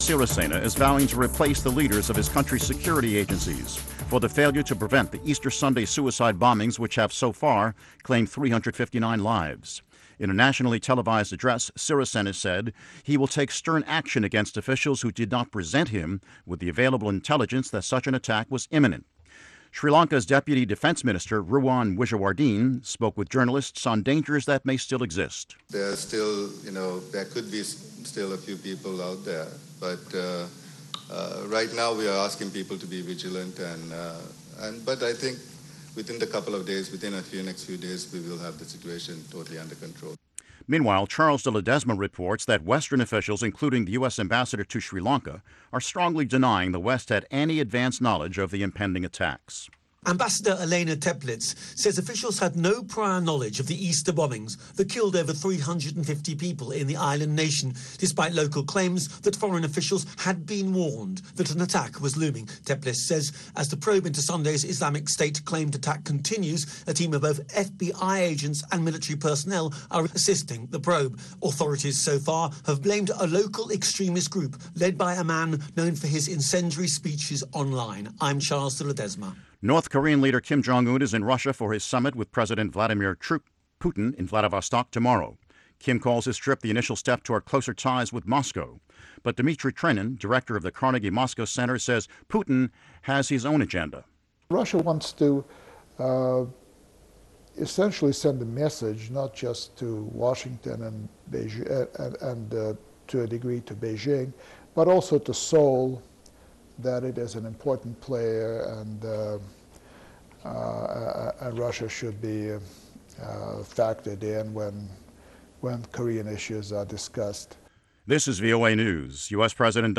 Sirisena is vowing to replace the leaders of his country's security agencies for the failure to prevent the Easter Sunday suicide bombings, which have so far claimed 359 lives. In a nationally televised address, Sirisena said he will take stern action against officials who did not present him with the available intelligence that such an attack was imminent. Sri Lanka's Deputy Defense Minister, Ruwan Wijewardene, spoke with journalists on dangers that may still exist. There's still, there could be still a few people out there, but right now we are asking people to be vigilant, but I think within the next few days, we will have the situation totally under control. Meanwhile, Charles de Ledesma reports that Western officials, including the U.S. ambassador to Sri Lanka, are strongly denying the West had any advance knowledge of the impending attacks. Ambassador Elena Teplitz says officials had no prior knowledge of the Easter bombings that killed over 350 people in the island nation, despite local claims that foreign officials had been warned that an attack was looming. Teplitz says as the probe into Sunday's Islamic State-claimed attack continues, a team of both FBI agents and military personnel are assisting the probe. Authorities so far have blamed a local extremist group led by a man known for his incendiary speeches online. I'm Charles de Ledesma. North Korean leader Kim Jong-un is in Russia for his summit with President Vladimir Putin in Vladivostok tomorrow. Kim calls his trip the initial step toward closer ties with Moscow. But Dmitry Trenin, director of the Carnegie Moscow Center, says Putin has his own agenda. Russia wants to essentially send a message, not just to Washington and Beijing, and to a degree to Beijing, but also to Seoul, that it is an important player, and Russia should be factored in when Korean issues are discussed. This is VOA News. U.S. President